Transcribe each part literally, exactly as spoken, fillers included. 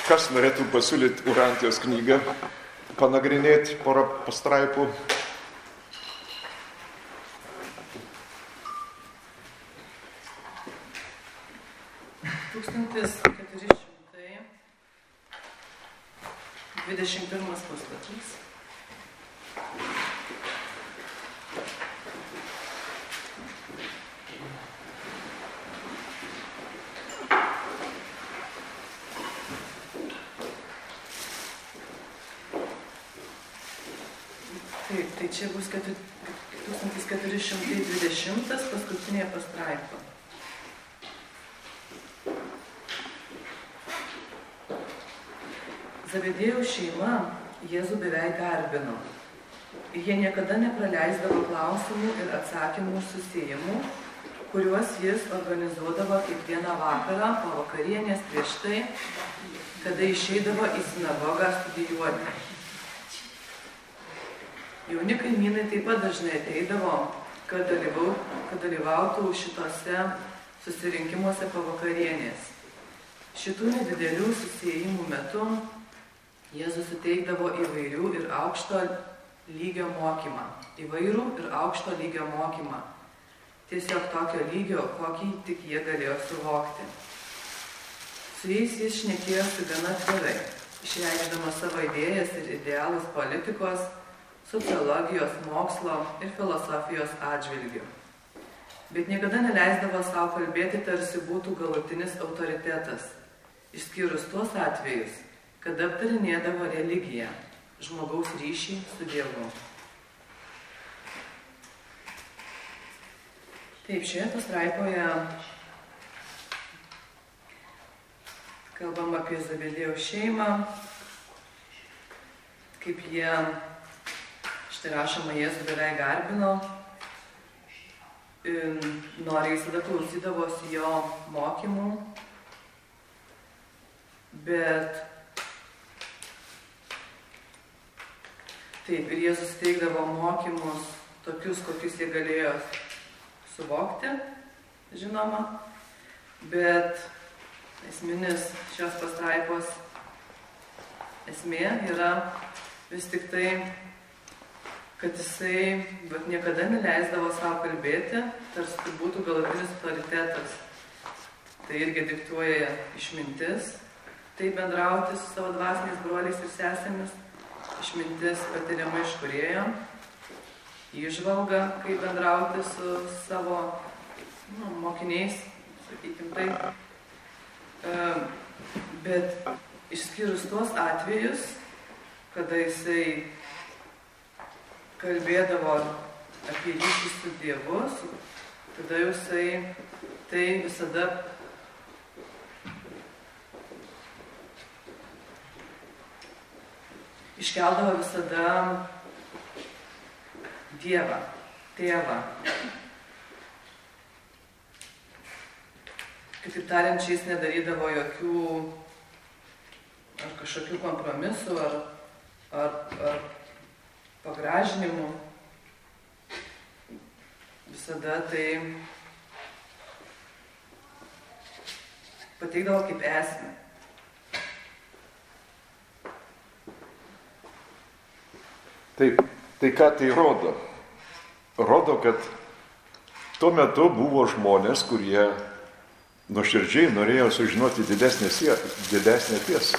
kas norėtų pasiūlyti Urantijos knygą, panagrinėti porą pastraipų? tūkstantis keturi šimtai dvidešimt pirmas puslapis. Taip, tai čia bus tūkstantis keturi šimtai dvidešimtas paskutinė pastraipa. Zabedėjaus šeima Jėzų beveik garbino. Jie niekada nepraleisdavo klausimų ir atsakymų susiejimų, kuriuos jis organizuodavo kiekvieną vakarą po vakarienės prieš tai, kada išeidavo į sinagogą studijuoti. Jauni kaimynai taip pat dažnai ateidavo, kad, dalyvau, kad dalyvautų šitose susirinkimuose po vakarienės. Šitų nedidelių susijimų metu Jėzus suteikdavo įvairių ir aukšto lygio mokymą. Įvairių ir aukšto lygio mokymą. Tiesiog tokio lygio, kokį tik jie galėjo suvokti. Su jais jis šnekėjosi gana atvirai, išreikšdamas savo idėjas ir idealus politikos, sociologijos, mokslo ir filosofijos atžvilgių. Bet niekada neleisdavo savo kalbėti, tarsi būtų galutinis autoritetas, išskyrus tuos atvejus, kada aptarinėdavo religiją, žmogaus ryšį su Dievu. Taip, šioje pastraipoje kalbam apie Zabedėjaus šeimą, kaip jie, štai rašoma, Jėzų beveik garbino, noriai visada klausydavosi jo mokymų, bet taip, ir Jėzus teikdavo mokymus tokius, kokius jie galėjo suvokti, žinoma, bet esminis šios pastraipos esmė yra vis tik tai, kad jisai bet niekada neleisdavo savo kalbėti, tarsi tai būtų galutinis autoritetas. Tai irgi diktuoja išmintis, tai bendrauti su savo dvasiniais broliais ir sesėmis, išmintis patiriama iš Kūrėjo, įžvalga, kaip bendrauti su savo nu, mokiniais, sakykim taip. E, bet išskyrus tuos atvejus, kada jisai kalbėdavo apie ryšį su Dievu, tada jisai tai visada iškeldavo visada Dievą, Tėvą. Kitaip tariant, čia jis nedarydavo jokių ar kažkokių kompromisų, ar, ar, ar pagražinimų. Visada tai pateikdavo kaip esmę. Taip, tai ką tai rodo? Rodo, kad tuo metu buvo žmonės, kurie nuoširdžiai norėjo sužinoti didesnę, didesnę tiesą.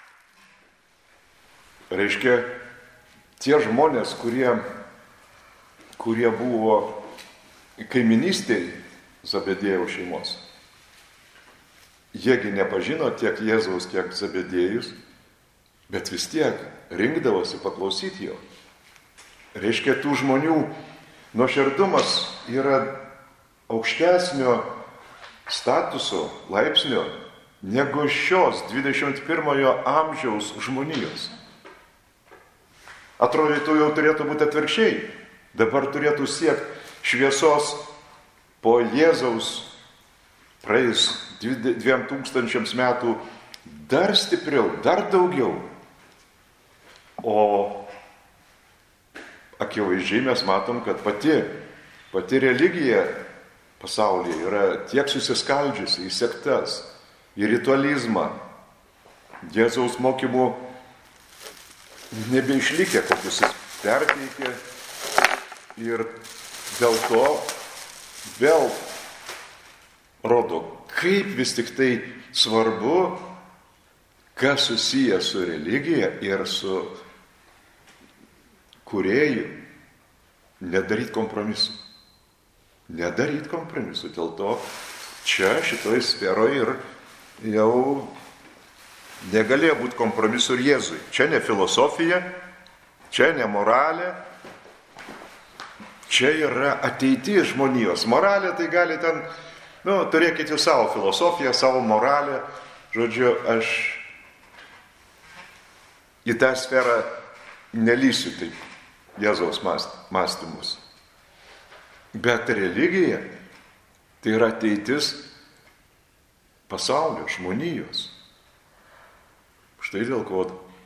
Reiškia, tie žmonės, kurie, kurie buvo kaiminystėj Zabedėjaus šeimos, jiegi nepažino tiek Jėzaus, tiek Zabedėjus, bet vis tiek rinkdavosi paklausyti jo. Reiškia, tų žmonių nuoširdumas yra aukštesnio statuso, laipsnio, negu šios dvidešimt pirmojo amžiaus žmonijos. Atrodytų, jau turėtų būti atvirkščiai. Dabar turėtų siekti šviesos po Jėzaus praeis dviem tūkstančiams metų dar stipriau, dar daugiau. O akivaizdžiai mes matom, kad pati, pati religija pasaulyje yra tiek susiskaldžiusi į sektas, į ritualizmą, Jėzaus mokymų nebeišlikę, kokius jis perteikė. Ir dėl to vėl rodo, kaip vis tik tai svarbu, kas susiję su religija ir su kūrėju, nedaryti kompromisų. Nedaryti kompromisų. Dėl to čia šitoj sferoje ir jau negalėjo būti kompromisų ir Jėzui. Čia ne filosofija, čia ne moralė, čia yra ateitis žmonijos. Moralė tai gali ten, nu, turėkite savo filosofiją, savo moralę. Žodžiu, aš į tą sferą nelysiu taip Jėzaus mąstymus. Bet religija tai yra ateitis pasaulio, žmonijos. Štai dėl ko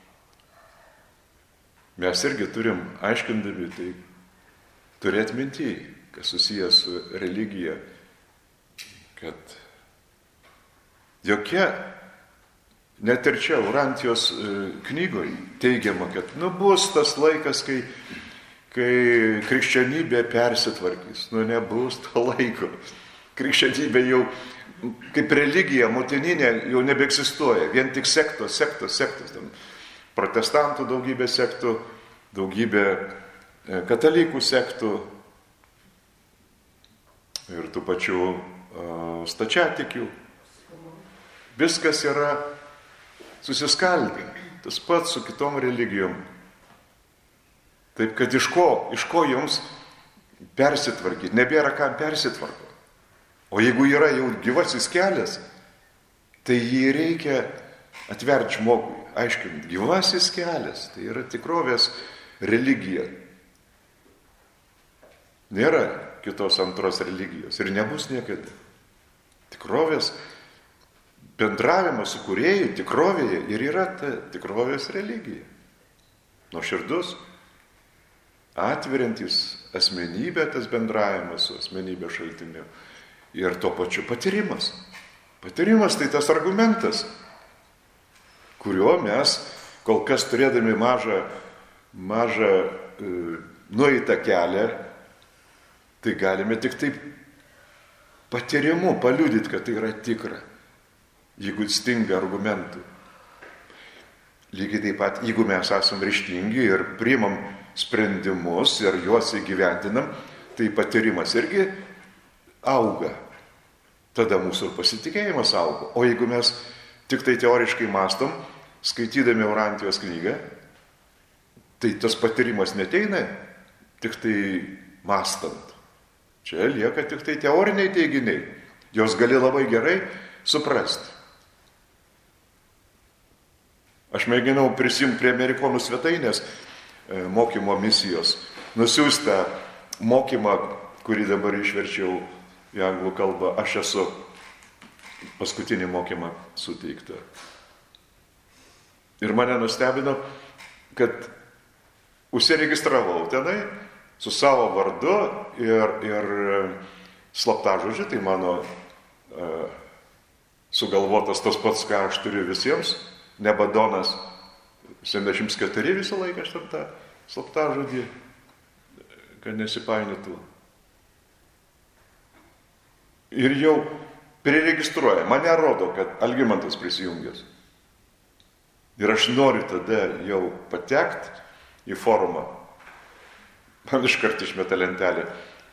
mes irgi turim, aiškindami tai, turėti minty, kas susijęs su religija, kad jokia, net ir čia Urantijos knygoje teigiama, kad nu bus tas laikas, kai, kai krikščionybė persitvarkys. Nu nebus to laiko. Krikščionybė jau kaip religija motininė jau nebeegzistuoja. Vien tik sektos, sektos, sektos. Ten protestantų daugybė sektų, daugybė katalikų sektų ir tų pačių uh, stačiatikių. Viskas yra susiskaldę. Tas pats su kitom religijom. Taip kad iš ko, iš ko jums persitvarkyti? Nebėra kam persitvarkoti. O jeigu yra jau gyvasis kelias, tai jį reikia atverti žmogui. Aiškinti, gyvasis kelias, tai yra tikrovės religija. Nėra kitos antros religijos ir nebus niekada. Tikrovės bendravimas su kūrėju tikrovėje ir yra ta tikrovės religija. Nuoširdus, atveriantis asmenybę, tas bendravimas su asmenybės šaltiniu. Ir tuo pačiu patyrimas. Patyrimas tai tas argumentas, kuriuo mes, kol kas turėdami mažą, mažą e, nueitą kelią, tai galime tik taip patyrimu paliudyti, kad tai yra tikra, jeigu stinga argumentų. Lygiai taip pat, jeigu mes esam ryžtingi ir priimam sprendimus ir juos įgyvendinam, tai patyrimas irgi auga. Tada mūsų pasitikėjimas auga. O jeigu mes tik tai teoriškai mąstom, skaitydami Urantijos knygą, tai tas patyrimas neteina tik tai mąstant. Čia lieka tik tai teoriniai teiginiai. Jos gali labai gerai suprasti. Aš mėginau prisimti prie Amerikonų svetainės mokymo misijos, nusiųstą mokymą, kurį dabar išverčiau į anglų kalbą, aš esu paskutinį mokymą suteikta. Ir mane nustebino, kad užsiregistravau tenai su savo vardu ir, ir slaptažodžiu, tai mano uh, sugalvotas tas pats, ką aš turiu visiems, Nebadonas septyniasdešimt keturi visą laiką aš tam tą slaptažodį, kad nesipainiotų. Ir jau priregistruoja, mane rodo, kad Algimantas prisijungęs. Ir aš noriu tada jau patekti į forumą. Man iškart išmeta lentelė.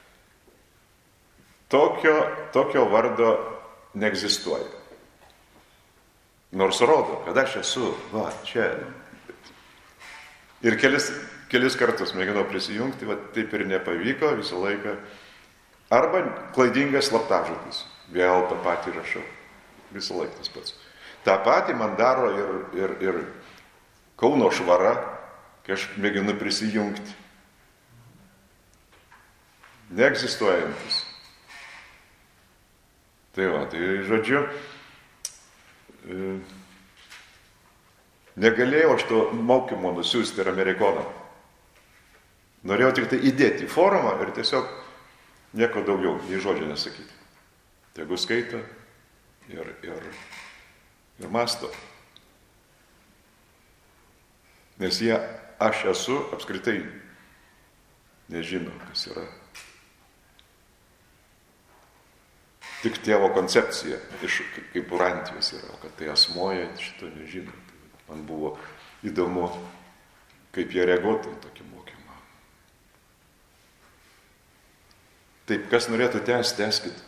Tokio, tokio vardo neegzistuoja. Nors rodo, kad aš esu, va, čia. Ir kelis, kelis kartus mėginau prisijungti, va, taip ir nepavyko visą laiką. Arba klaidingas slaptažodis. Vėl tą patį rašau. Visą laiką tas pats. Ta patį man daro ir, ir, ir Kauno švara, kai aš mėginu prisijungti. Neegzistuojantis. Tai va, tai žodžiu, negalėjau aš to mokymo nusiųsti ir Amerikonam. Norėjau tik tai įdėti į forumą ir tiesiog nieko daugiau, nei žodžio nesakyti. Tegu skaito ir, ir, ir mąsto. Nes jie aš esu apskritai nežino, kas yra. Tik tėvo koncepcija, iš, kaip Urantijos yra, kad tai asmoje šito nežino. Man buvo įdomu, kaip jie reaguotų į tokį mokymą. Taip, kas norėtų tęsti, tęskit.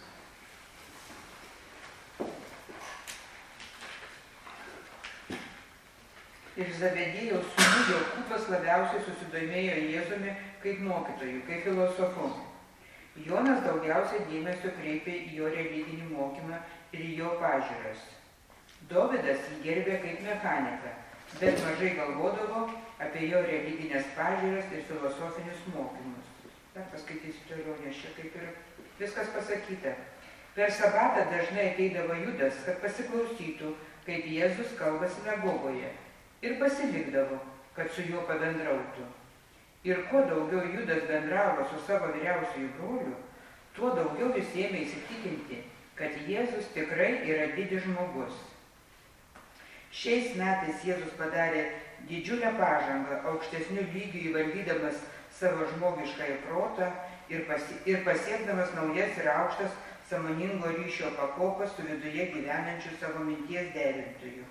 Ir Zabediejaus sūnus Jokūbas labiausiai susidomėjo Jėzumi kaip mokytoju, kaip filosofu. Jonas daugiausiai dėmesio kreipė į jo religinį mokymą ir į jo pažiūras. Dovydas jį gerbė kaip mechaniką, bet mažai galvodavo apie jo religinės pažiūras ir filosofinius mokymus. Dar paskaitysiu toliau, nes čia kaip ir viskas pasakyta. Per sabatą dažnai ateidavo Judas, kad pasiklausytų, kaip Jėzus kalba sinagogoje. Ir pasilikdavo, kad su juo pabendrautų. Ir kuo daugiau Judas bendravo su savo vyriausiųjų broliu, tuo daugiau jis ėmė įsitikinti, kad Jėzus tikrai yra didis žmogus. Šiais metais Jėzus padarė didžiulę pažangą, aukštesnių lygių įvaldydamas savo žmogiškąjį protą ir, pasi, ir pasiekdamas naujas ir aukštas sąmoningo ryšio pakopas su viduje gyvenančiu savo minties derintoju.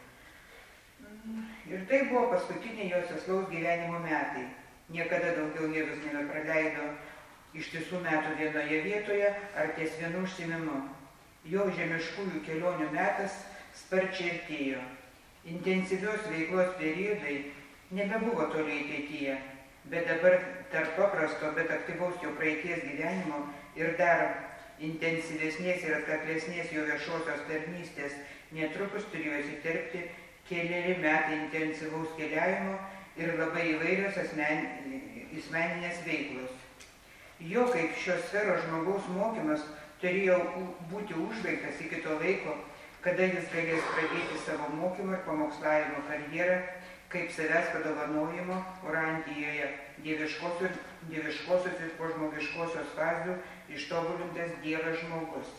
Ir tai buvo paskutiniai jo seslaus gyvenimo metai. Niekada daugiau Jėzus nebepraleido ištisų metų vienoje vietoje ar ties vienu užsiėmimu. Jo žemiškųjų kelionių metas sparčiai artėjo. Intensyvios veiklos periodai nebebuvo toli ateityje, bet dabar tarp paprasto, bet aktyvaus jo praeities gyvenimo ir dar intensyvesnės ir atkaklesnės jo viešosios tarnystės netrukus turėjo įsiterpti keliari metai intensyvaus keliavimo ir labai įvairios asmeninės veiklos. Jo kaip šios sferos žmogaus mokymas turėjo būti užbaigtas iki to laiko, kada jis galės pradėti savo mokymo ir pamokslavimo karjerą kaip savęs padovanojimo Orantijoje dieviškosios, dieviškosios ir požmogiškosios fazių ištobulintas Dievas žmogus.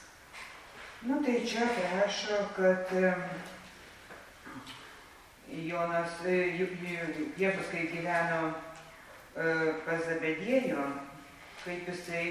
Nu tai čia prašo, kad Jonas, Jėzus, kai gyveno pas Zabediejų, kaip jisai,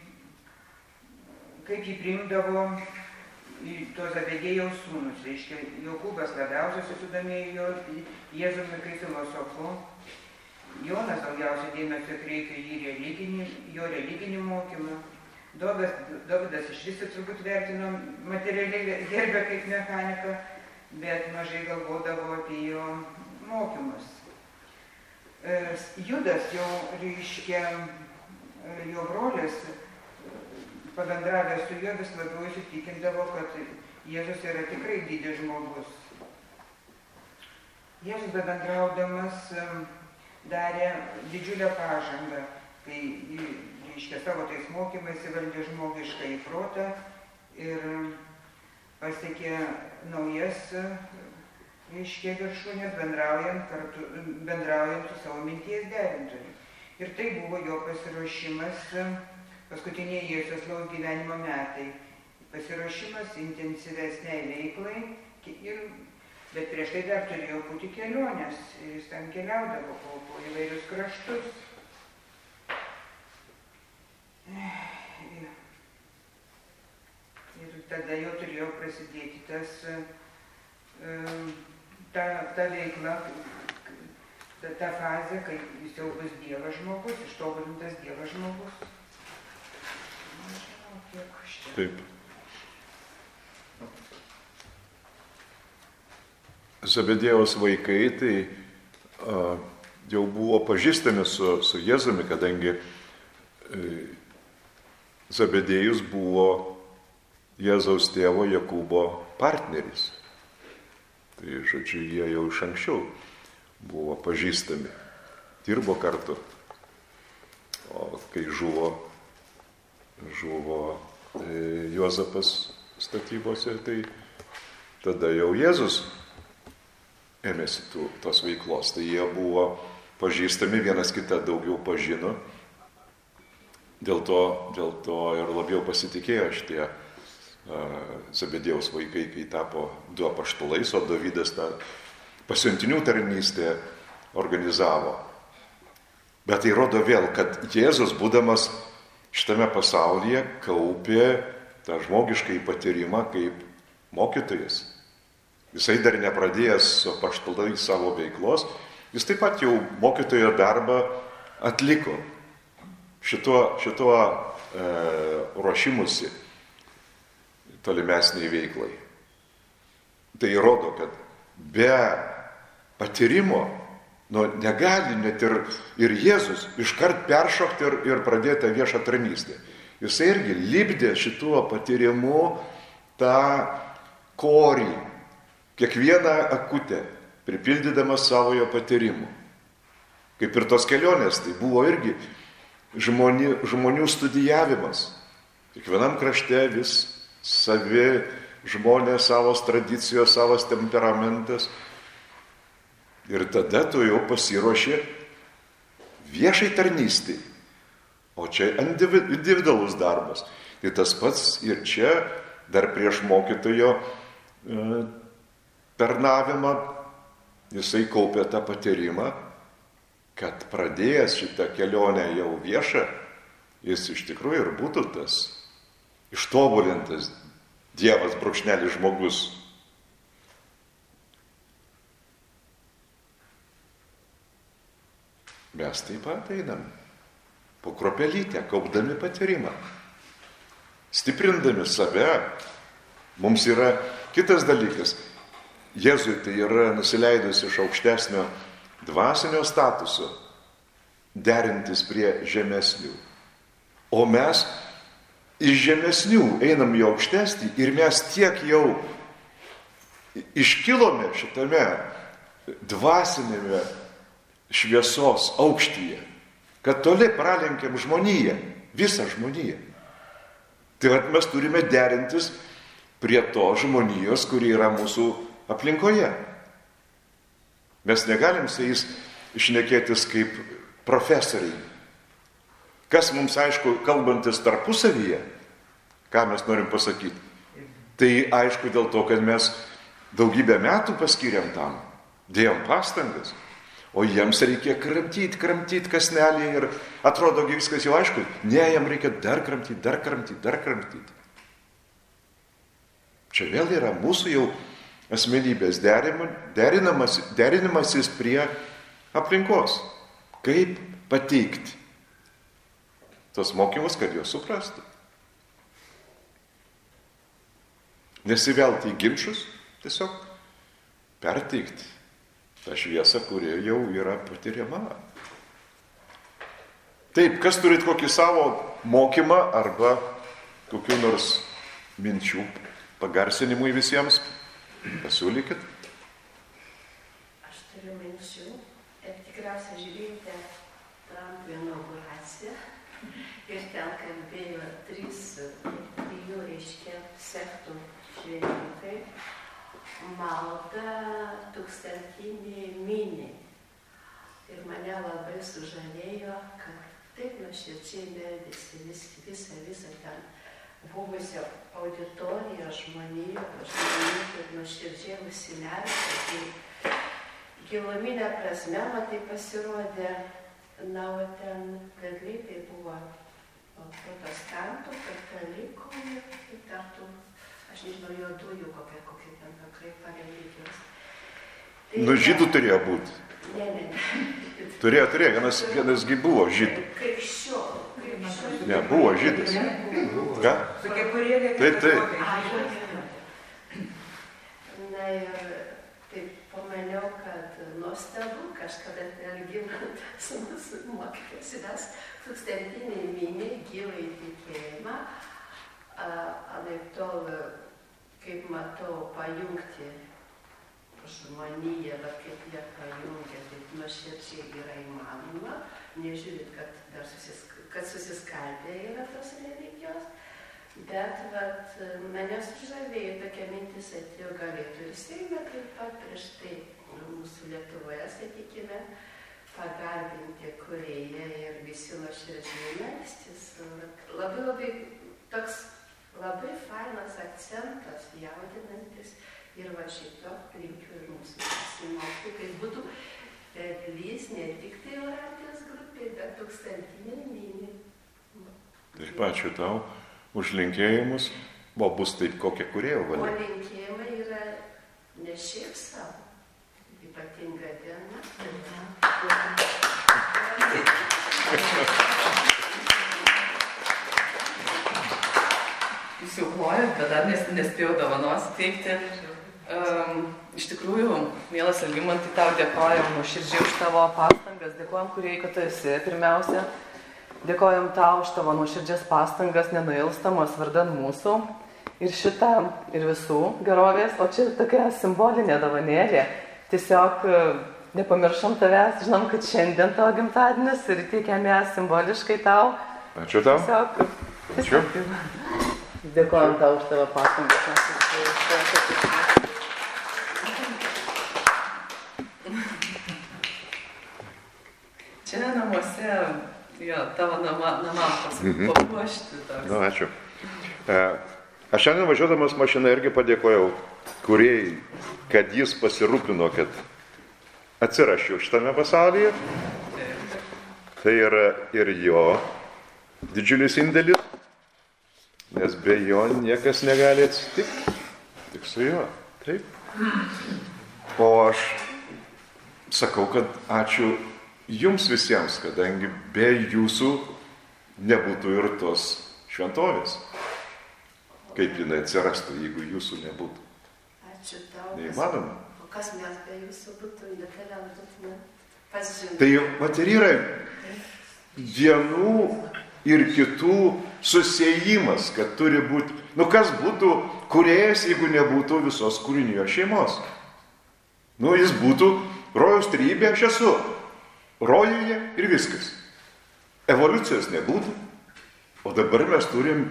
kaip jį priimdavo to Zabediejaus sūnus. Reiškia, Jokūbas labiausiai susidomėjo Jėzumi kaip filosofu. Jonas daugiausiai dėmesio kreipė į religinį, jo religinį mokymą. Dovydas iš viso turbūt vertino materialiai gerbę kaip mechaniką, bet mažai galvodavo apie jo mokymus. Judas jau, reiškia, jo brolis, pabendravęs su juo, vis labiau įsitikindavo, kad Jėzus yra tikrai didis žmogus. Jėzus bebendraudamas darė didžiulę pažangą, kai, reiškia, savo tais mokymais įvaldė žmogiškąjį protą ir pasiekė naujas, reiškia, viršūnės, bendraujant, kartu, bendraujant su savo minties derintoju. Ir tai buvo jo pasiruošimas paskutiniai Jėzaus seslaus gyvenimo metai. Pasiruošimas intensyvesniai veiklai, ir, bet prieš tai dar turėjo būti kelionės. Ir jis ten keliaudavo po, po įvairius kraštus. Ir tada jau turėjo prasidėti tas, ta, ta veikla, ta, ta fazė, kai jis jau bus Dievas žmogus, ištobulintas Dievas žmogus. Nežinau, kiek aš čia. Taip. Zabediejaus vaikai tai a, jau buvo pažįstami su, su Jėzumi, kadangi e, Zabediejus buvo Jėzaus tėvo Jokūbo partneris. Tai, žodžiu, jie jau iš anksčiau buvo pažįstami, dirbo kartu. O kai žuvo, žuvo e, Juozapas statybose, tai tada jau Jėzus ėmėsi tų, tos veiklos. Tai jie buvo pažįstami, vienas kitą daugiau pažino. Dėl to, dėl to ir labiau pasitikėjo šitie Zabediejaus vaikai, kai tapo du apaštalais, o Dovydas tą pasiuntinių tarnystę organizavo. Bet tai rodo vėl, kad Jėzus, būdamas šitame pasaulyje, kaupė tą žmogišką patyrimą kaip mokytojas. Jisai dar nepradėjęs su apaštalais savo veiklos, jis taip pat jau mokytojo darbą atliko šituo, šituo e, ruošimusi tolimesniai veiklai. Tai rodo, kad be patyrimo nu, negali net ir, ir Jėzus iškart peršokti ir, ir pradėti viešą tarnystę. Jisai irgi lipdė šituo patyrimu tą korį, kiekvieną akutę, pripildydamas savojo patyrimu. Kaip ir tos kelionės, tai buvo irgi žmonių, žmonių studijavimas. Kiekvienam krašte vis savi žmonės, savos tradicijos, savas temperamentas. Ir tada tu jau pasiruoši viešai tarnystei. O čia individualus darbas. Tai tas pats ir čia dar prieš mokytojo e, tarnavimą jisai kaupė tą patyrimą, kad pradėjęs šitą kelionę jau viešą, jis iš tikrųjų ir būtų tas ištobulintas Dievas brūkšnelis žmogus. Mes taip pat einam po kropelytę, kaupdami patyrimą, stiprindami save. Mums yra kitas dalykas. Jėzui tai yra nusileidus iš aukštesnio dvasinio statuso, derintis prie žemesnių. O mes iš žemesnių einam į aukštesnį ir mes tiek jau iškilome šitame dvasinėme šviesos aukštyje, kad toli pralenkėm žmoniją, visą žmoniją. Tai vat mes turime derintis prie to žmonijos, kuri yra mūsų aplinkoje. Mes negalim su jais šnekėtis kaip profesoriai. Kas mums aišku, kalbantis tarpusavyje, ką mes norim pasakyti, tai aišku dėl to, kad mes daugybę metų paskiriam tam, dėjom pastangas, o jiems reikia kramtyti, kramtyti kasnelį ir atrodo, viskas jau aišku, ne, jam reikia dar kramtyti, dar kramtyti, dar kramtyti. Čia vėl yra mūsų jau asmenybės derinimas, derinimasis prie aplinkos. Kaip pateikti tos mokymus, kad juos suprastų. Nesivelti į ginčius, tiesiog perteikti tą šviesą, kuri jau yra patiriama. Taip, kas turit kokį savo mokymą arba kokių nors minčių pagarsinimui visiems, pasiūlykit. Aš turiu minčių ir tikriausiai žiūrėjote Trumpo inauguraciją ir ten kalbėjo trys, trijų reiškia sektų šventikai, malda tūkstantinė minė. Ir mane labai sužavėjo, kad taip nuoširdžiai meldėsi vis, visą, visą ten buvusią auditoriją žmonių, žmonių, kaip nuoširdžiai užsimerkė. Tai giluminė prasme, man tai pasirodė, na, o ten vedliai tai buvo protestantų, katalikų ir tartų, aš nežinau, juodųjų kokie, kokie ten pakreipa religijos. Tai nu, žydų turėjo būti. Ne, ne, ne. Turėjo, turėjo, vienas, vienasgi buvo žydų. Krikščionių. Krikščionių. Ne, buvo žydas. Ką? Taip, taip. Na ir taip pamaniau, kad nuostabu, kažkada lyginant su mūsų mokytis, mes tūkstantiniai minė gyvai tikėjimą, anaip tol, kaip matau, pajungti žmoniją, bet kaip jie pajungia, taip nuoširdžiai yra įmanoma, nežiūrint, kad, dar susis, kad susiskaldė yra tos religijos, bet vat, mane sužavėjo tokia mintis atėjo, galėtų ir Seime taip pat prieš tai mūsų Lietuvoje, sakykime, pagarbinti kūrėją ir visi nuoširdžiai melstis. Labai labai toks labai fainas akcentas, jaudinantis. Ir va šito linkiu ir mūsų pasimokti, kad būtų būrys ne tik tai Orantijos grupė, bet tūkstantinė mini. Taip, ačiū tau už linkėjimus. O bus taip, kokia kūrėjo valia. O linkėjimai yra ne šiaip savo. Ypatinga diena. Jūs jau plojat, bet dar nes, nespėjau dovanos teikti. Um, iš tikrųjų, mielas Algimantai, tau dėkojam nuoširdžiai už tavo pastangas. Dėkojam, kurie, kad tu esi pirmiausia. Dėkojam tau už tavo nuoširdžias pastangas, nenuilstamas vardan mūsų. Ir šitą, ir visų gerovės. O čia tokia simbolinė dovanėlė. Tiesiog nepamiršom tavęs. Žinom, kad šiandien tavo gimtadienis ir teikiam ją simboliškai tau. Ačiū tau. Tiesiog, Ačiū. Dėkojam tau už tavo pastangas. Čia namuose, jo, tavo nama, namam Mhm. papuošti. toks. Na, ačiū. E, aš šiandien važiuodamas mašiną irgi padėkojau kūrėjai, kad jis pasirūpino, kad atsirašiau šitame pasaulyje. Tai yra ir jo didžiulis indėlis, nes be jo niekas negali atsitikti. Tik su juo. Taip. O aš sakau, kad ačiū jums visiems, kadangi be jūsų nebūtų ir tos šventovės. Kaip jinai atsirastų, jeigu jūsų nebūtų. Ačiū tau. Neįmanoma. O kas mes be jūsų būtų, nekeliautume pažinti. Tai vat ir yra vienų ir kitų susiejimas, kad turi būti. Nu kas būtų kūrėjas, jeigu nebūtų visos kūrinijos šeimos? Nu jis būtų rojaus trybė, aš esu rojuje ir viskas. Evoliucijos nebūtų. O dabar mes turim,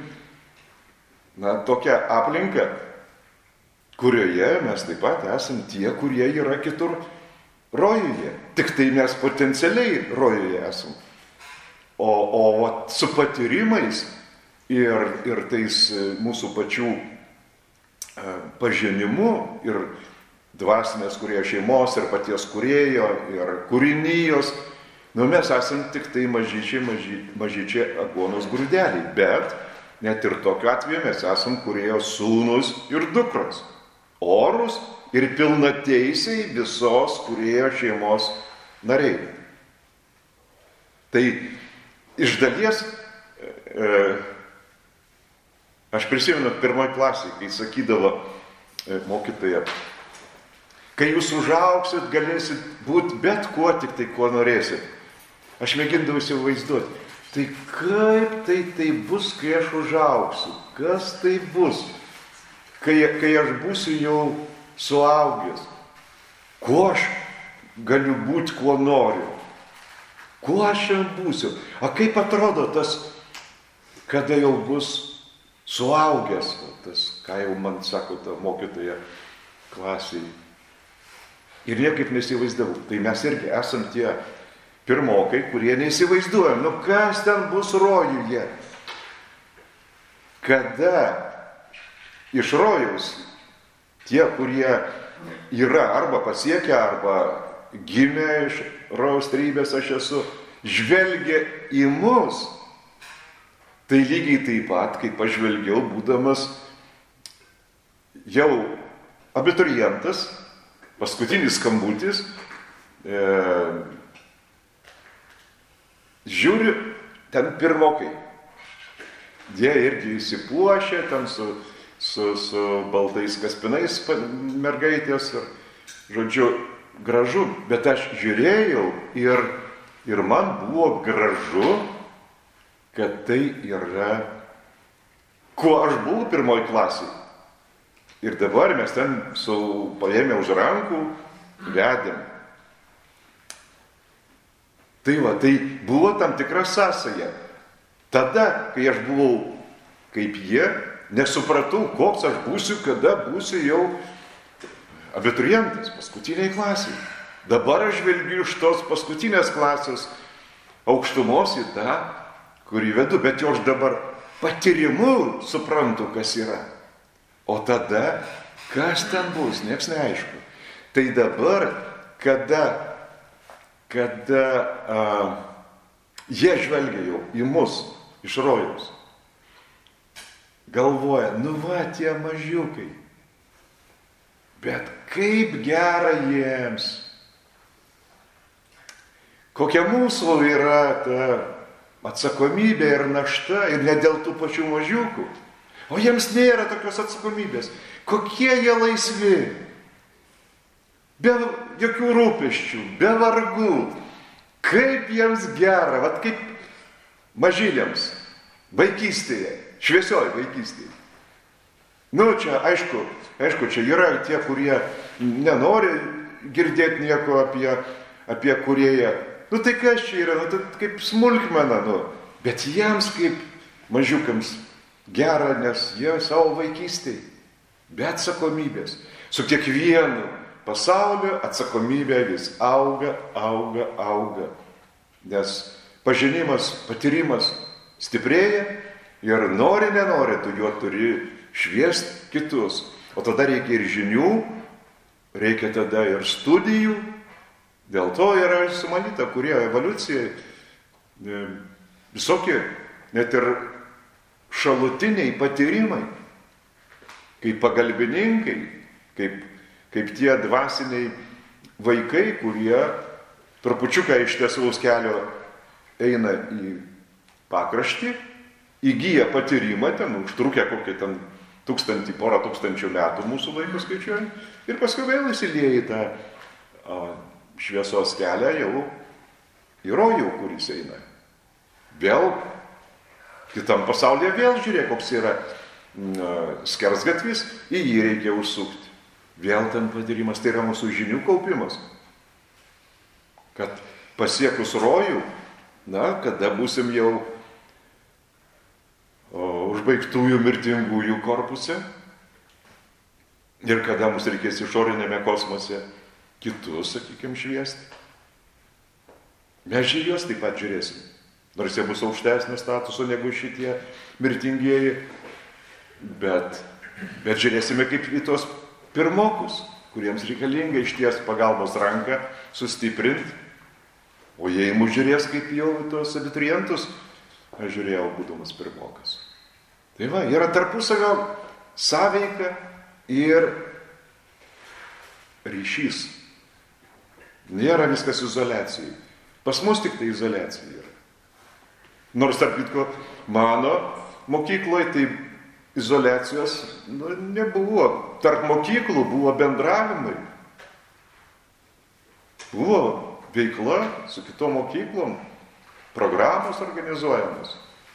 na, tokią aplinką, kurioje mes taip pat esam tie, kurie yra kitur rojuje. Tik tai mes potencialiai rojuje esam. O, o vat, su patyrimais ir, ir tais mūsų pačių e, pažinimu ir dvasinės kūrėjo šeimos ir paties kūrėjo ir kūrinijos, nu mes esam tik tai mažyčiai, mažy, mažyčiai aguonos grūdeliai. Bet net ir tokiu atveju mes esam kūrėjo sūnus ir dukros. Orus ir pilnateisiai visos kūrėjo šeimos nariai. Tai iš dalies, e, aš prisimenu pirmoj klasėje, kai sakydavo e, mokytoja, kai jūs užaugsit, galėsit būti bet kuo, tik tai kuo norėsit. Aš mėgindavau įsivaizduoti, tai kaip tai, tai bus, kai aš užaugsiu? Kas tai bus, kai, kai aš būsiu jau suaugęs? Kuo aš galiu būti, kuo noriu? Kuo aš šiandien būsiu? A kaip atrodo tas, kada jau bus suaugęs, tas, ką jau man sako ta mokytoja klasėje. Ir niekaip neįsivaizdavau. Tai mes irgi esam tie pirmokai, kurie neįsivaizduojam. Nu kas ten bus rojuje? Kada iš rojaus tie, kurie yra arba pasiekę, arba gimę iš rojaus trybės, aš esu, žvelgia į mus, tai lygiai taip pat, kaip aš žvelgiau, būdamas jau abiturientas, paskutinis skambutis, e, žiūriu, ten pirmokai. Jie irgi įsipuošė, ten su, su, su baltais kaspinais mergaitės ir, žodžiu, gražu. Bet aš žiūrėjau ir, ir man buvo gražu, kad tai yra, kuo aš buvau pirmoj klasėje. Ir dabar mes ten su paėmė už rankų, vedėm. Tai va, tai buvo tam tikra sąsaja. Tada, kai aš buvau kaip jie, nesupratau, koks aš būsiu, kada būsiu jau abiturientas, paskutiniai klasiai. Dabar aš žvelgiu iš tos paskutinės klasės aukštumos į tą, kurį vedu, bet jau aš dabar patyrimu suprantu, kas yra. O tada, kas ten bus, nieks neaišku. Tai dabar, kada, kada a, jie žvelgia jau į mus iš rojaus. Galvoja, nu va tie mažiukai, bet kaip gera jiems. Kokia mūsų yra ta atsakomybė ir našta ir ne dėl tų pačių mažiukų. O jiems nėra tokios atsakomybės. Kokie jie laisvi. Be jokių rūpesčių, be vargų. Kaip jiems gera, vat kaip mažyliams, vaikystėje, šviesioj vaikystėje. Nu, čia, aišku, aišku, čia yra tie, kurie nenori girdėti nieko apie, apie kūrėją. Nu, tai kas čia yra, nu, tai kaip smulkmena, nu. Bet jiems kaip mažiukams gera, nes jie savo vaikystėje, be atsakomybės. Su kiekvienu pasaulio atsakomybė vis auga, auga, auga. Nes pažinimas, patyrimas stiprėja ir nori, nenori, tu juo turi šviest kitus. O tada reikia ir žinių, reikia tada ir studijų. Dėl to yra sumanyta, kurie evoliucijai visokie, net ir šalutiniai patyrimai, kaip pagalbininkai, kaip, kaip tie dvasiniai vaikai, kurie trupučiuką iš tiesaus kelio eina į pakraštį, įgyja patyrimą, ten užtrukę kokį ten tūkstantį, porą tūkstančių metų mūsų laikų skaičiuojant, ir paskui vėl įsilieja į tą a, šviesos kelią jau į rojų, kuris eina. Vėl kitam pasaulyje vėl žiūrėk, koks yra na, skersgatvis, į jį reikia užsukti. Vėl ten patyrimas, tai yra mūsų žinių kaupimas. Kad pasiekus rojų, na, kada būsim jau o, užbaigtųjų mirtingųjų korpuse ir kada mums reikės išorinėme kosmose kitus, sakykime, šviesti. Mes į juos taip pat žiūrėsim. Nors jie bus aukštesnio statuso negu šitie mirtingieji, bet, bet žiūrėsime kaip į tos pirmokus, kuriems reikalinga išties pagalbos ranką, sustiprinti, o jie į mus žiūrės kaip jau tos abiturientus, aš žiūrėjau būdamas pirmokas. Tai va, yra tarpusavio sąveika ir ryšys. Nėra viskas izoliacijai. Pas mus tik tai izoliacija yra. Nors, tarp kitko, mano mokykloje tai izoliacijos nu, nebuvo. Tarp mokyklų buvo bendravimai. Buvo veikla su kitom mokyklom, programos organizuojamos.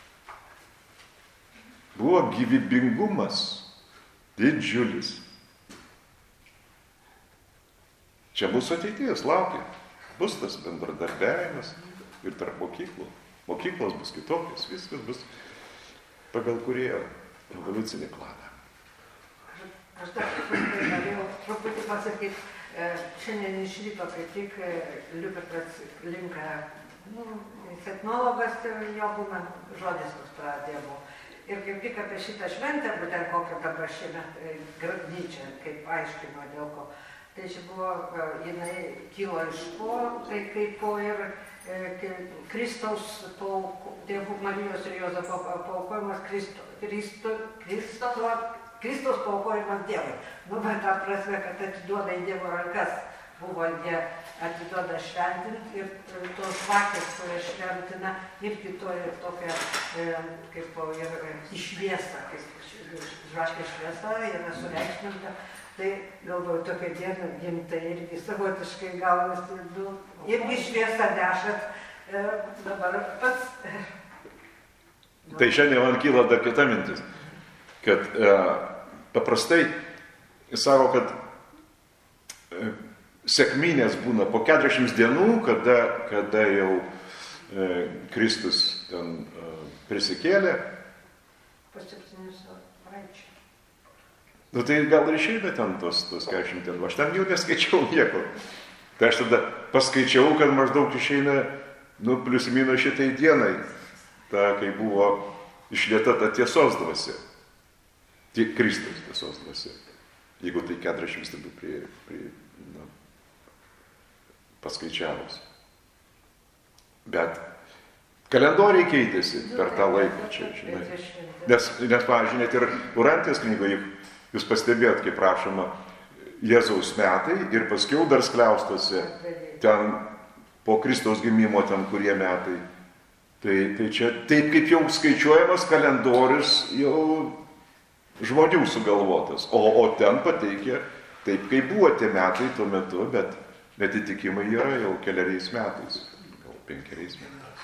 Buvo gyvybingumas didžiulis. Čia bus ateities, laukia. Bus tas bendradarbiavimas ir tarp mokyklų. Mokyklos bus kitokios, viskas bus pagal kūrėjo evoliucinį planą. Aš dar norėjau truputį pasakyti, šiandien iš ryto kaip tik Liubertas Linka, nu, etnologas, jo būna žodis toks pradėjimo. Ir kaip tik apie šitą šventę, būtent kokią dabar šiemet Gradnyčia, kaip aiškino dėl ko. Tai čia buvo, jinai kilo iš ko, tai kaip po ir Kristaus, Tėvų Marijos ir Jozapo paaukojimas Kristo, Kristo, Kristo, Kristaus paaukojimas Dievui. Nu, bet ta prasme, kad atiduoda į Dievo rankas, buvo jie atiduoda šventinti ir tos žvakės, kurie šventina, irgi to ir tokia, kaip ir išviesa, kaip žvakė šviesa, yra sureikšminta. Tai galvoju, tokia diena gimta irgi savotiškai gaunasi, nu, irgi šviesą nešat, e, dabar pats. Nu. Tai šiandien man kyla dar kita mintis, kad e, paprastai sako, kad e, sekminės būna po keturiasdešimt dienų, kada, kada jau e, Kristus ten e, prisikėlė. Po septynių savaičių. Nu tai gal ir išeina ten tos, tos keturiasdešimt dienų. Aš ten jau neskaičiau nieko. Tai aš tada paskaičiau, kad maždaug išeina, nu, plius minus šitai dienai, ta, kai buvo išlieta ta tiesos dvasia. Tik Kristaus tiesos dvasia. Jeigu tai keturiasdešimt dienų prie, prie, nu, paskaičiavus. Bet kalendoriai keitėsi per tą laiką čia, žinai. Nes, nes pavyzdžiui, net ir Urantės knygoje, jūs pastebėjot, kaip rašoma, Jėzaus metai ir paskiau dar skliaustuose, ten po Kristaus gimimo ten kurie metai. Tai, tai čia taip kaip jau skaičiuojamas kalendorius jau žmonių sugalvotas, o, o ten pateikia taip, kaip buvo tie metai tuo metu, bet netitikimai yra jau keliariais metais, gal penkeriais metais.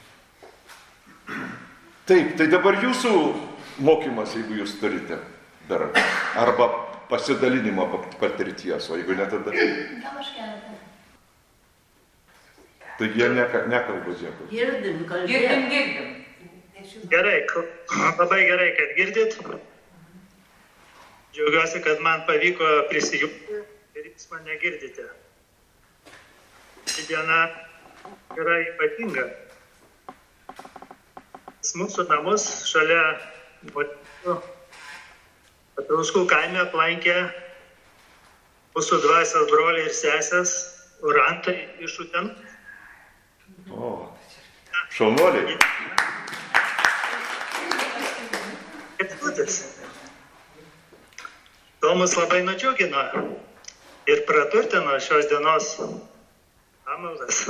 Taip, tai dabar jūsų mokymas, jeigu jūs turite dar, arba pasidalinimo patirties, o jeigu ne tada... Gal aš keletą. Tai jie neka, nekalba dėkui. Girdim, kalbėt. Girdim, girdim. Gerai, labai gerai, kad girdit. Džiaugiuosi, kad man pavyko prisijungti ir jūs mane girdite. Ši diena yra ypatinga. Mūsų namus šalia Patrauskų kaime aplankė mūsų dvasios broliai ir sesės Urantai iš Utenos. O, šaunuoliai. Ketvirtis. To mus labai nudžiugino ir praturtino šios dienos pamaldas.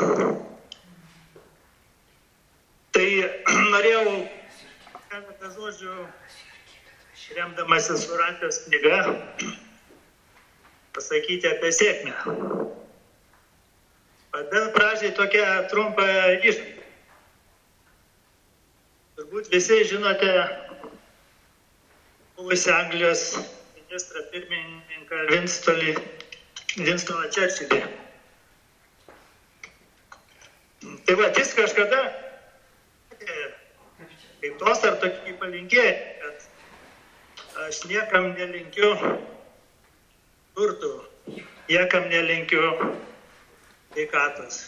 Tai norėjau keletą žodžių, remdamasis Urantės knyga, pasakyti apie sėkmę. Bet pradžiai tokia trumpa išvada. Turbūt visi žinote buvusį Anglijos ministrą pirmininką Winstoną Churchillį. Tai va, jis kažkada kaip tos ar tokį palinkėjo, kad aš niekam nelinkiu turtų, niekam nelinkiu sveikatos.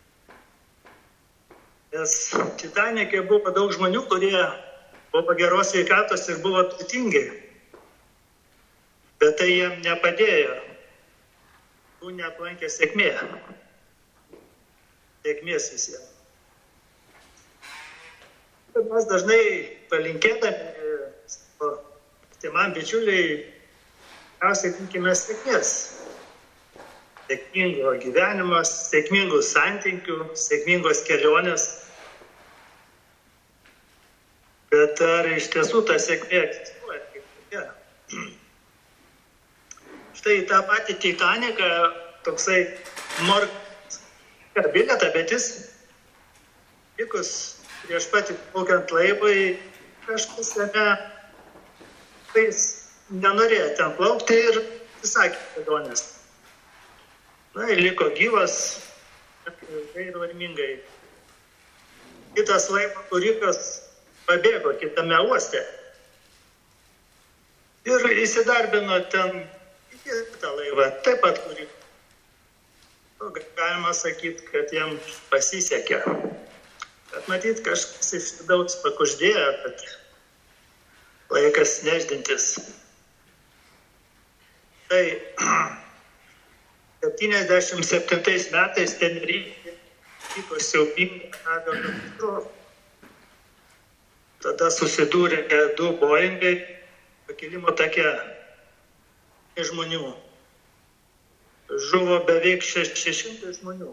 Nes Titanike buvo daug žmonių, kurie buvo geros sveikatos ir buvo turtingi, bet tai jiem nepadėjo. Jų neaplankė sėkmė. Sėkmės visiems. Mes dažnai palinkėdami savo artimam bičiuliai, tikriausiai linkime sėkmės. Sėkmingo gyvenimo, sėkmingų santykių, sėkmingos kelionės. Bet ar iš tiesų ta sėkmė egzistuoja kaip tokia? Štai tą patį Titaniką, toksai morgas bilietą, bet jis likus prieš patį plaukiant laivui, kažkas jame jis nenorėjo ten plaukti ir atsisakė kelionės. Na ir liko gyvas ir laimingai. Kitas laivo kūrikas pabėgo kitame uoste ir įsidarbino ten į kitą laivą, taip pat kūrikas. Galima sakyti, kad jam pasisekė. Bet matyt, kažkas iš vidaus pakuždėjo, kad laikas neždintis. Tai septyniasdešimt septintais metais Tenerifėje vyko siaubinga avio katastrofa. Tada susidūrė du Boeingai pakilimo take žmonių. Žuvo beveik šeši šimtai žmonių.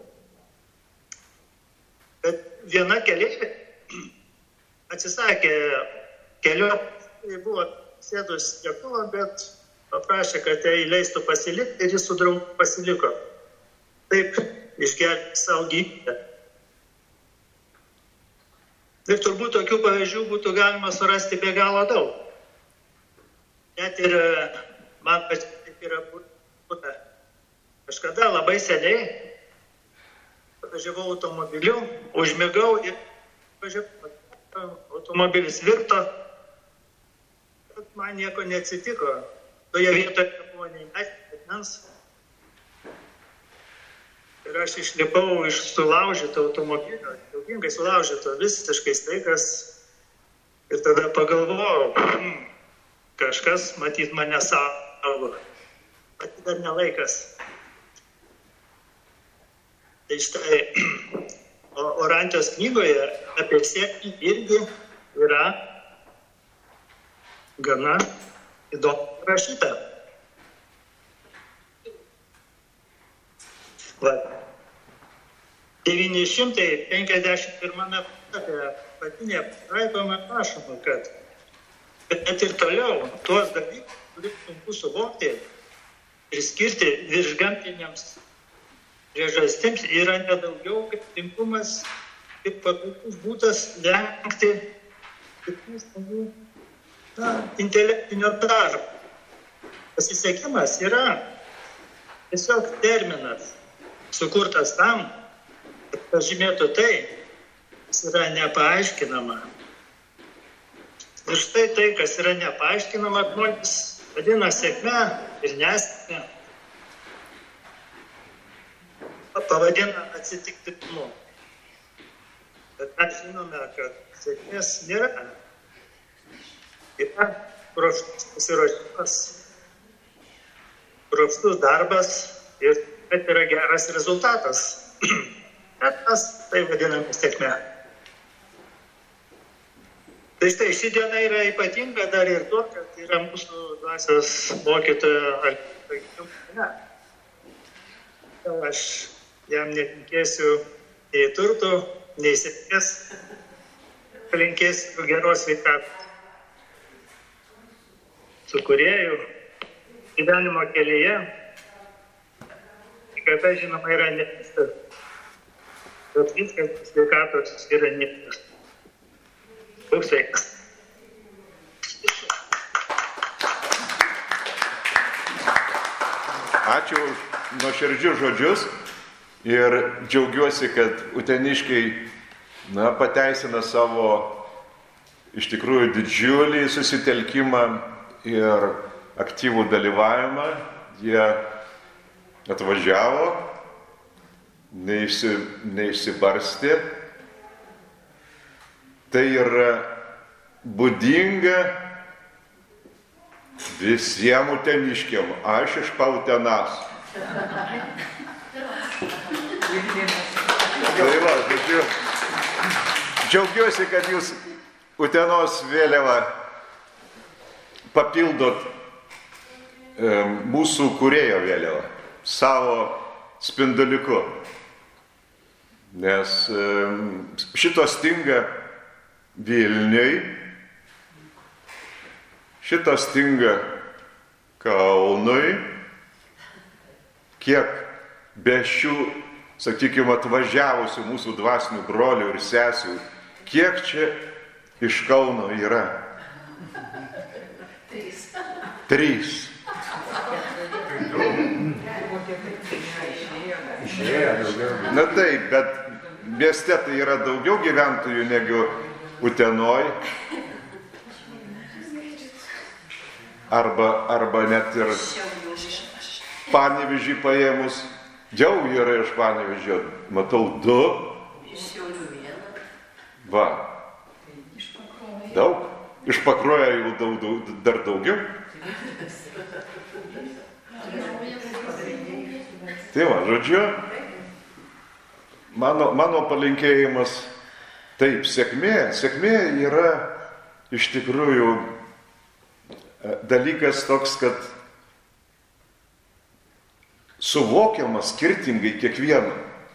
Bet viena keleivė atsisakė kelionės, tai buvo sėdus lėktuvą, bet paprašė, kad jai leistų pasilikti ir jis su draugu pasiliko. Taip išgelbėjo savo gyvybę. Ir turbūt tokių pavyzdžių būtų galima surasti be galo daug. Net ir man pačiai yra būta. Kažkada labai seniai važiavau automobiliu, užmigau ir važiavau, automobilis virto, bet man nieko neatsitiko. Toje vietoje buvo nei metmens. Ir aš išlipau iš sulaužyto automobilio, ilgingai sulaužyto, visiškai staigas. Ir tada pagalvojau, hmm, kažkas matyt mane saugo. Matyt dar nelaikas. Tai štai, Orantijos knygoje apie sėkmę irgi yra gana įdomu rašyta. Va. devyni šimtai penkiasdešimt pirmame puslapyje patinė pastraipame rašoma, kad bet ir toliau tuos dalykus, kuriuos sunku suvokti ir skirti viršgamtiniams priežastims, yra nedaugiau kaip tinkumas ir patogus būdas vengti kitų žmonių na, intelektinio darbo. Pasisekimas yra tiesiog terminas, sukurtas tam, kad pažymėtų tai, kas yra nepaaiškinama. Ir štai tai, kas yra nepaaiškinama, žmonės vadina sėkme ir nesėkme. Pavadina atsitiktinumu. Bet mes žinome, kad sėkmės nėra. Yra kruopštus pasiruošimas, kruopštus darbas ir kad yra geras rezultatas. Bet mes tai vadiname sėkme. Tai štai ši diena yra ypatinga dar ir tuo, kad yra mūsų dvasios mokytojo Algirdo. Aš jam nelinkėsiu nei turtų, nei sėkmės, palinkėsiu geros sveikatos. Su kūrėju gyvenimo kelyje, kada žinoma yra nevisas, bet viskas sveikatos yra nevisas. Būk sveikas. Ačiū už nuoširdžius žodžius ir džiaugiuosi, kad uteniškiai na, pateisina savo iš tikrųjų didžiulį susitelkimą ir aktyvų dalyvavimą. Jie atvažiavo, neišsi, neišsibarstė. Tai yra būdinga visiems uteniškiam. Aš iš Pautenas. Tai va, žodžiu, džiaugiuosi, kad jūs Utenos vėliavą papildot e, mūsų kūrėjo vėliavą savo spinduliuku. Nes e, šito stinga Vilniui, šito stinga Kaunui, kiek be šių, sakykime, atvažiavusių mūsų dvasinių brolių ir sesių, kiek čia iš Kauno yra? Trys. Trys. Na taip, bet mieste tai yra daugiau gyventojų negu Utenoj. Arba, arba net ir Panevėžį paėmus. Jau yra iš Panevėžio, matau, du. Iš Šiaulių vieną. Va. Daug. Iš Pakruojo jau daug, daug, dar daugiau. Tai va, žodžiu, mano, mano palinkėjimas, taip, sėkmė, sėkmė yra iš tikrųjų dalykas toks, kad suvokiamas skirtingai kiekvieną.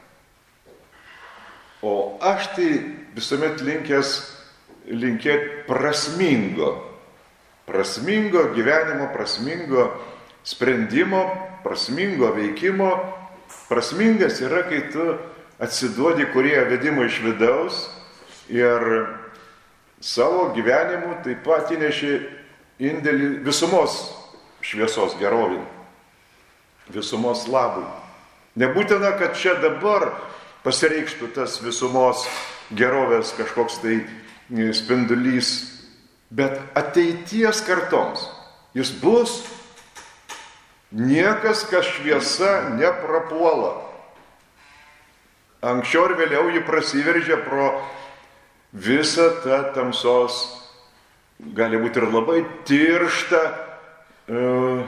O aš tai visuomet linkęs linkėti prasmingo, prasmingo gyvenimo, prasmingo sprendimo, prasmingo veikimo. Prasmingas yra, kai tu atsiduodi kūrėjo vedimo iš vidaus ir savo gyvenimu taip pat įneši indėlį visumos šviesos gerovin, visumos labui. Nebūtina, kad čia dabar pasireikštų tas visumos gerovės kažkoks tai spindulys, bet ateities kartoms jis bus. Niekas, kas šviesa neprapuola. Anksčiau ir vėliau ji prasiveržia pro visą tą tamsos, gali būti ir labai tirštą, uh,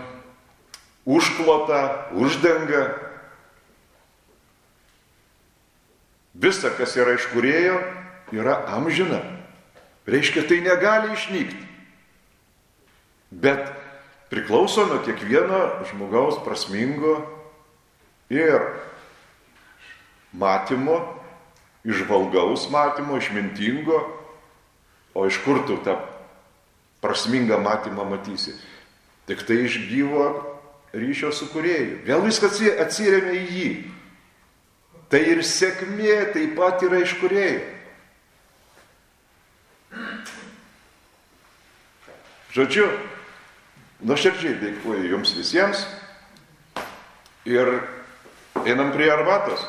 užklotą, uždangą. Visa, kas yra iš Kūrėjo, yra amžina. Reiškia, tai negali išnykti. Bet priklauso nuo kiekvieno žmogaus prasmingo ir matymo, išvalgaus matymo, išmintingo, o iš kur tu tą prasmingą matymą matysi? Tik tai iš gyvo ryšio su Kūrėju. Vėl viskas atsiremia į jį. Tai ir sėkmė taip pat yra iš Kūrėjo. Žodžiu, nuoširdžiai dėkoju jums visiems ir einam prie arbatos.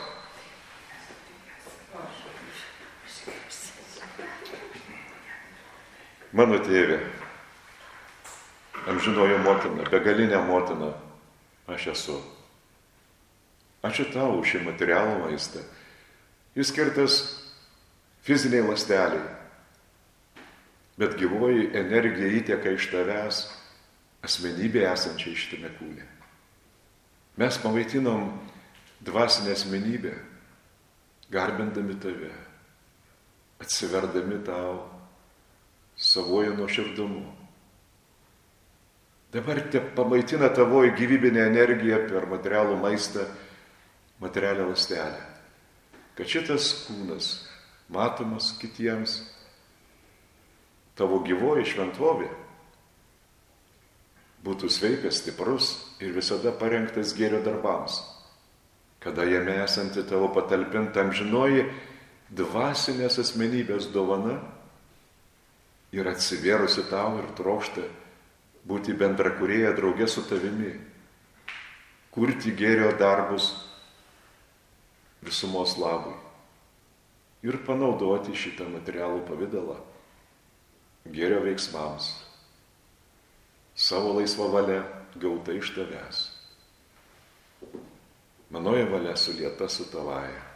Mano tėvė, amžinoji motina, begalinė motina, aš esu. Ačiū tau už šį materialų maistą. Jis skirtas fiziniai ląsteliai, bet gyvoji energija įteka iš tavęs asmenybė esančiai šitame kūne. Mes pamaitinom dvasinę asmenybę, garbindami tave, atsiverdami tau savojo nuoširdumu. Dabar te pamaitina tavoji gyvybinė energija per materialų maistą, materialią ląstelę. Kad šitas kūnas, matomas kitiems, tavo gyvoji šventovė, būtų sveikas, stiprus ir visada parengtas gėrio darbams, kada jame esanti tavo patalpinta amžinoji dvasinės asmenybės dovana ir atsivėrusi tau ir trokšta būti bendrakūrėja drauge su tavimi, kurti gėrio darbus visumos labui ir panaudoti šitą materialų pavidalą gėrio veiksmams, savo laisvą valią gauta iš tavęs. Manoji valia sulieta su tavaja.